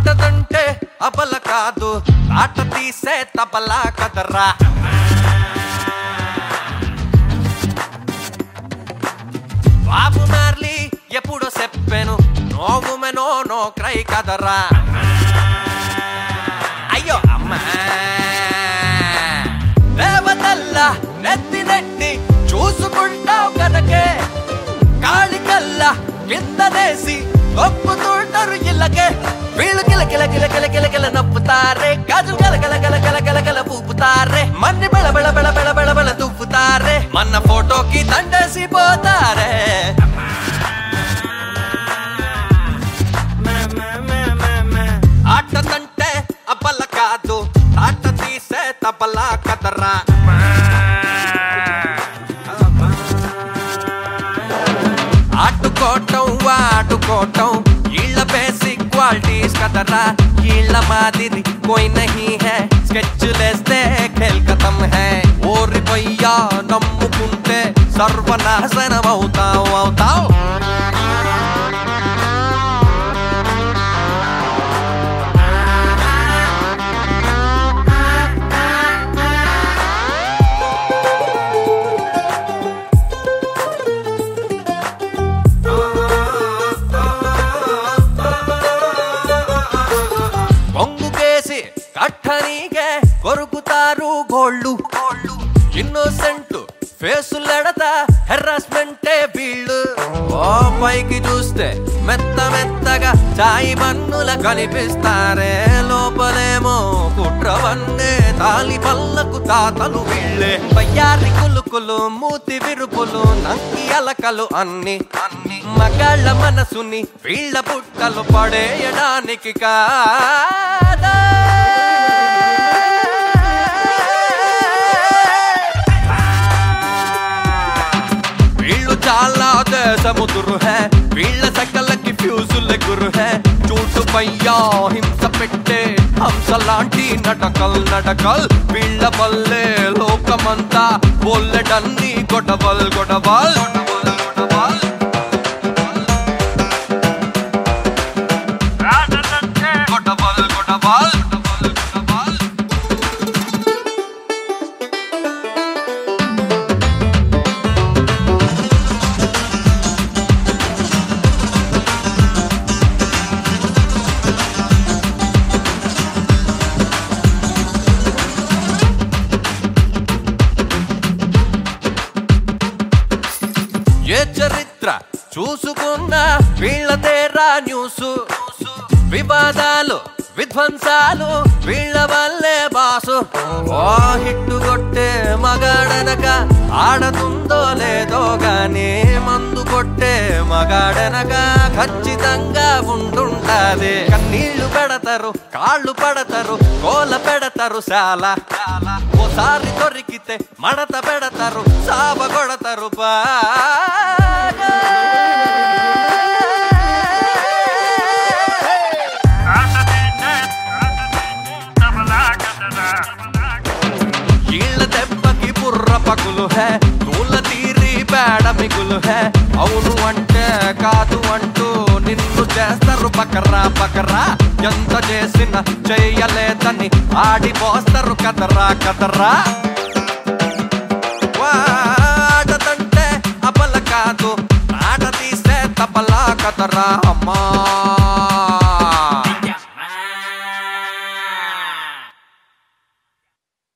ఆటదంటే అబల కాదు, ఆట తీసే తబలా కదరా. బాబు మార్లీ ఎప్పుడో చెప్పాను, నోవు మెనో నో క్రై కదరా. అయ్యో అమ్మా దేవతల్లా నెత్తి నెట్టి చూసుకుంటావు కనుకే, కాళికల్లా కిందనేసి ఒప్పుతుంటారు ఇళ్ళకే. వీళ్ళు కిల కిల కిల కిల కిల కిల నప్పుతారే, గాజు గల గల గల గల గల గల పూపుతారే, మన్ని బెళ బెళ బెళ బెళ బెళ బెళ తుప్పుతారే, మన ఫోటోకి దండేసి పోతారే. ఆటదంటే అబ్బల కాదు, ఆట తీసే తబలా కదరా. ఆటుకోవటం వాడుకోవటం ఇళ్ళ బేసిక్ క్వాలిటీస్ కదరా. ఇళ్ళ మాదిరి కోయి నహీ హై, స్కెచ్ లేస్తే ఖేల్ ఖతం హై. ఓరిపోయ్యా నమ్ముకుంటే సర్వనాశనం అవుతావు అవుతావు. కట్టనీకే కొరుకుతారు గోళ్ళు, ఇన్నోసెంట్ ఫేసులెడతా హెరాస్మెంటే వీళ్ళు. ఓ పైకి చూస్తే మెత్త మెత్తగా చాయి మన్నుల కనిపిస్తారే, లోపలేమో కుట్రవన్నే తాలి పళ్ళకు తాతలు వీళ్ళే. బయ్యారి కులుకులు మూతి విరుపులు నంకి అలకలు అన్ని అన్ని మగాళ్ళ మనసుని వీళ్ళ పుట్టలు పడేయడానికి కాదా. చాలా దేశముదురు హై, వీళ్ళ సకలకి ఫ్యూజులు గురు హై. చూటు పయ్యా హింస పెట్టే హంసలాంటి నటకల్ నటకల్, వీళ్ళ వల్లే లోకమంతా బోల్లెడన్ని గొడవల్ గొడవల్ గొడవల్. ఏ చరిత్ర చూసుకున్నా వీళ్ళదేరా న్యూసు, వివాదాలు విధ్వంసాలు వీళ్ళ వల్లే బాసు. ఓ హిట్టు కొట్టే మగాడనక ఆడతుందో లేదో గానీ, మందు కొట్టే మగాడనక ఖచ్చితంగా ఉంటుంటాది. కన్నీళ్లు పెడతారు, కాళ్ళు పడతారు, కోల పెడతారు చాలా. ఓసారి దొరికితే మడత పెడతారు, సాబ కొడతారు బాగా. ఈళ్ళ దెబ్బకి బుర్ర పగులు హై, తూల తీరి బేడ మిగులు హై. అవును అంటే కాదు అంటూ నిన్ను చేస్తారు బకరా బకరా. ఎంత చేసినా చెయ్యలేదని ఆడిపోస్తారు కదరా కదరా. ఆటదంటే అబల కాదు, ఆట తీసే తబలా కదరా.